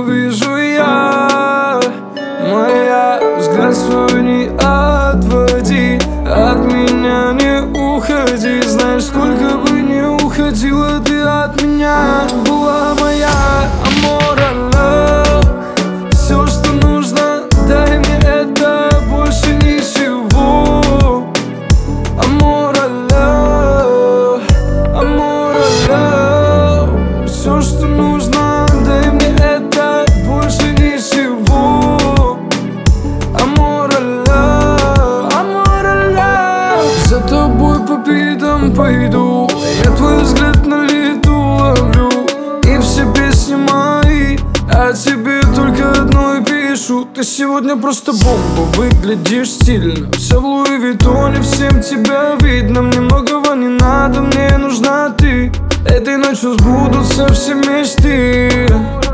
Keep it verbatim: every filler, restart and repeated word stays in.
увижу я, моя, взгляд свой не отводи, от меня не уходи. Знаешь, сколько бы не уходила ты от меня, была моя амора love. Все, что нужно, дай мне это, больше ничего. Амора love, амора love. Все, что нужно, дай мне это, больше ничего. Амора love, амора love. За тобой по пятам пойду, я твой взгляд на лету ловлю, и все песни мои о тебе только одной пишу. Ты сегодня просто бомба, выглядишь стильно, вся в Луи Виттоне, всем тебя видно. Мне многого не надо, мне нужна ты. Этой ночью сбудутся все мечты.